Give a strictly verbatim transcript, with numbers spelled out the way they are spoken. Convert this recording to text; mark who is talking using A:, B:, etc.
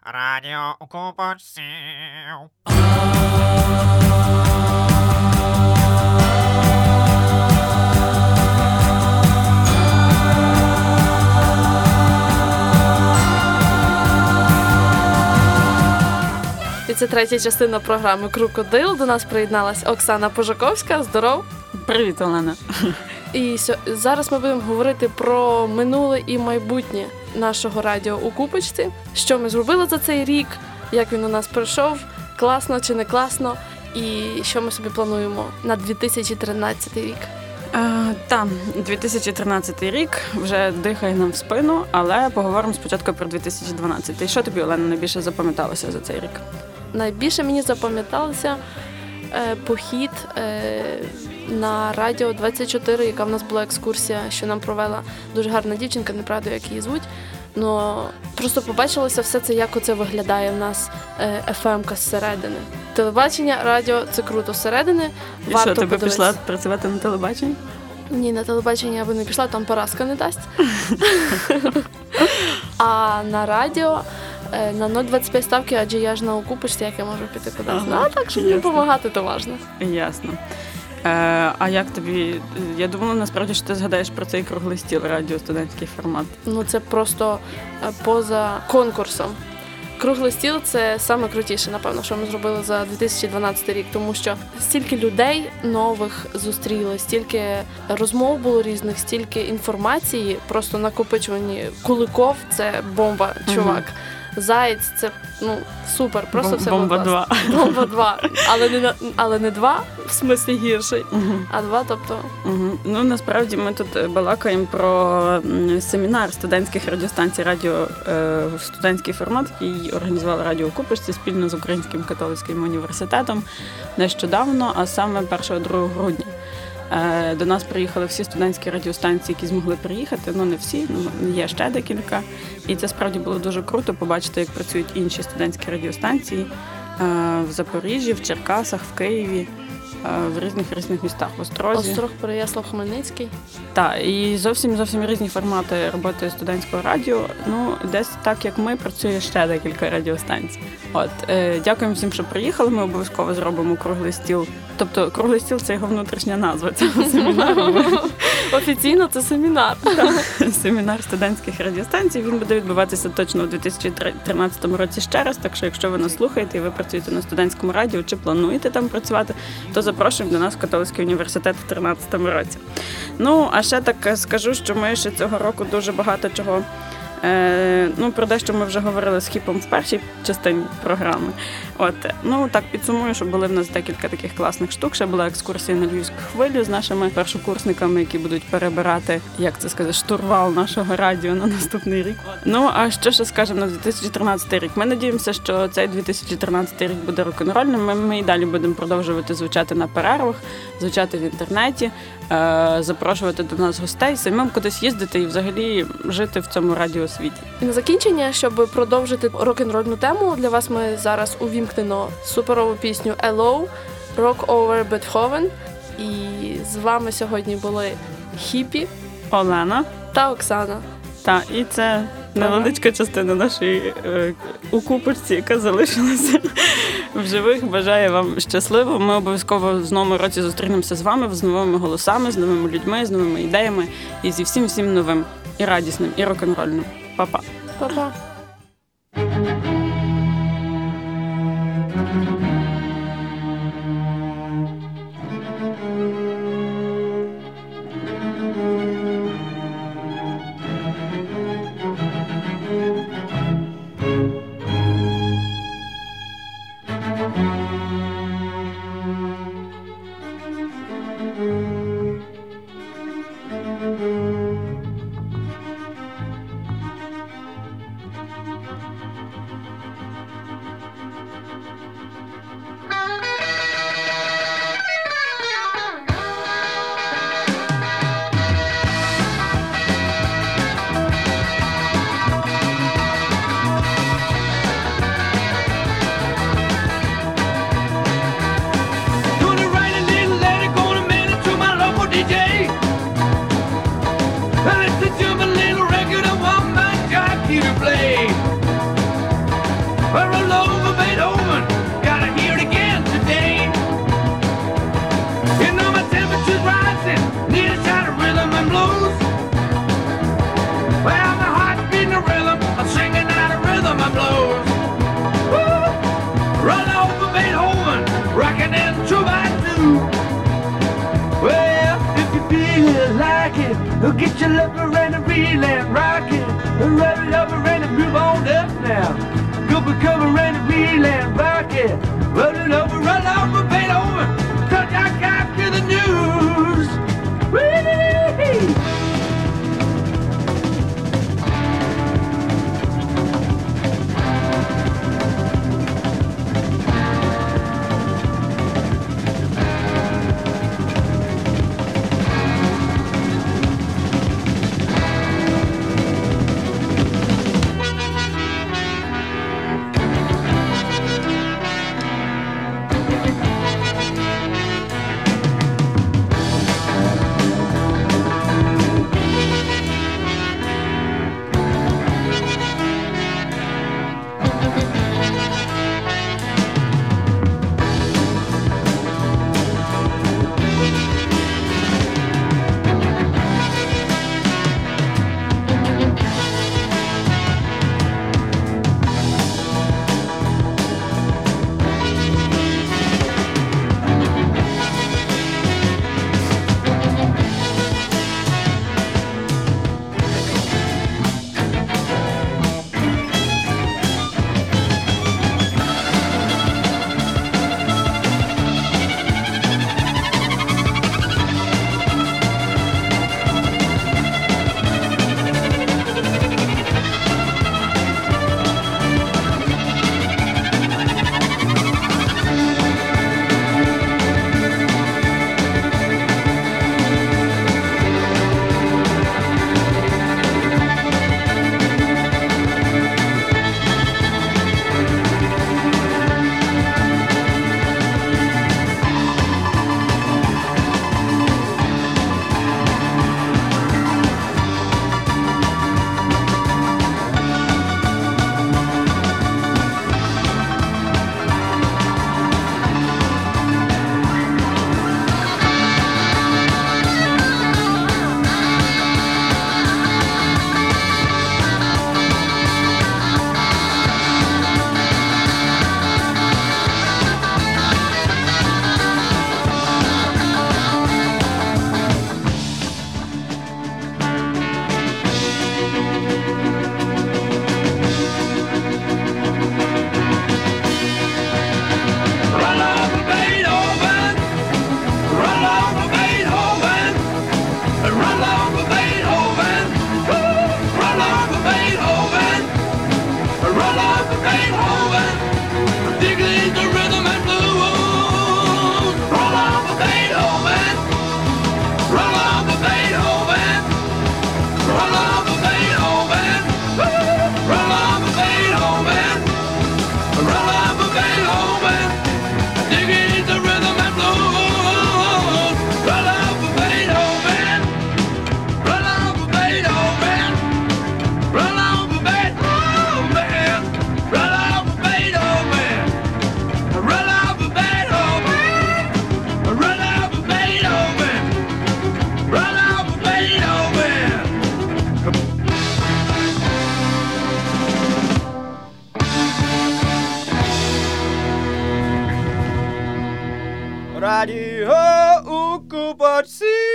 A: Радіо у купочці.
B: І це третя частина програми «Крокодил». До нас приєдналась Оксана Пожаковська. Здоров!
C: Привіт, Олена!
B: І зараз ми будемо говорити про минуле і майбутнє нашого радіо у Купочці. Що ми зробили за цей рік, як він у нас пройшов, класно чи не класно, і що ми собі плануємо на дві тисячі тринадцятий рік.
C: Е, так, дві тисячі тринадцятий рік вже дихає нам в спину, але поговоримо спочатку про дві тисячі дванадцятий. Що тобі, Олена, найбільше запам'яталося за цей рік?
B: Найбільше мені запам'яталося е, похід е, на Радіо двадцять чотири, яка в нас була екскурсія, що нам провела дуже гарна дівчинка, не правда, як її звуть. Но просто побачилося все це, як оце виглядає в нас е, еф емка зсередини. Телебачення, радіо – це круто зсередини.
C: І що, ти би пішла працювати на телебаченні?
B: Ні, на телебачення я би не пішла, там поразка не дасть. А на радіо на нуль двадцять п'ять ставки, адже я ж на Окупочці, як я можу піти кудись. Ага, ну, а так, щоб їм допомагати, то важливо.
C: Ясно. Е, а як тобі, я думала, насправді, що ти згадаєш про цей круглий стіл, радіо, студентський формат.
B: Ну, це просто поза конкурсом. Круглий стіл – це саме крутіше, напевно, що ми зробили за дві тисячі дванадцятий рік, тому що стільки людей нових зустріли, стільки розмов було різних, стільки інформації, просто накопичувані. Куликов – це бомба, чувак. Угу. Заєць – це, ну, супер, просто Бом, все було
C: Бомба два.
B: Бомба два. Але не, але не два, в смислі гірший, угу. а два, тобто...
C: Угу. Ну, насправді, ми тут балакаємо про семінар студентських радіостанцій, радіо, е, студентський формат, який організувала Радіо у Купочці спільно з Українським католицьким університетом нещодавно, а саме першого-другого грудня. До нас приїхали всі студентські радіостанції, які змогли приїхати, ну не всі, є ще декілька. І це справді було дуже круто побачити, як працюють інші студентські радіостанції в Запоріжжі, в Черкасах, в Києві, в різних-різних містах, в Острозі.
B: Острог, Переяслав, Хмельницький.
C: Так, і зовсім-зовсім різні формати роботи студентського радіо. Ну, десь так, як ми, працює ще декілька радіостанцій. От, е, дякуємо всім, що приїхали, ми обов'язково зробимо круглий стіл. Тобто, круглий стіл – це його внутрішня назва цього семінару.
B: Офіційно це семінар.
C: Семінар студентських радіостанцій. Він буде відбуватися точно у дві тисячі тринадцятому році ще раз, так що якщо ви нас слухаєте і ви працюєте на студентському радіо чи плануєте там працювати, то запрошуємо до нас в Католицький університет в тринадцятому році. Ну, а ще так скажу, що ми ще цього року дуже багато чого Е, ну, про дещо ми вже говорили з Хіпом в першій частині програми. От, ну, так підсумую, що були в нас декілька таких класних штук. Ще була екскурсія на Львівську хвилю з нашими першокурсниками, які будуть перебирати, як це сказати, штурвал нашого радіо на наступний рік. Ну, а що ще скажемо на дві тисячі тринадцятий рік? Ми надіємося, що цей дві тисячі тринадцятий рік буде рок-н-рольним. Ми, ми і далі будемо продовжувати звучати на перервах, звучати в інтернеті, е, запрошувати до нас гостей, самим кудись їздити і взагалі жити в цьому радіо світі.
B: І на закінчення, щоб продовжити рок-н-рольну тему, для вас ми зараз увімкнено суперову пісню «Hello», «Rock Over Beethoven». І з вами сьогодні були Хіпі,
C: Олена
B: та Оксана.
C: Так, і це невеличка частина нашої е, у Купочці, яка залишилася в живих. Бажаю вам щасливо. Ми обов'язково в новому році зустрінемося з вами, з новими голосами, з новими людьми, з новими ідеями і зі всім-всім новим. І радісним, і рок-н-рольним. Па-па.
B: Па-па.
D: your lover and a reel and rock it. Rub it over and a move on up now. Go for cover and a reel and rock it. Roll it over, roll over, Beethoven. Cut that guy to the news. Whee!
E: Radio Ukubotsi.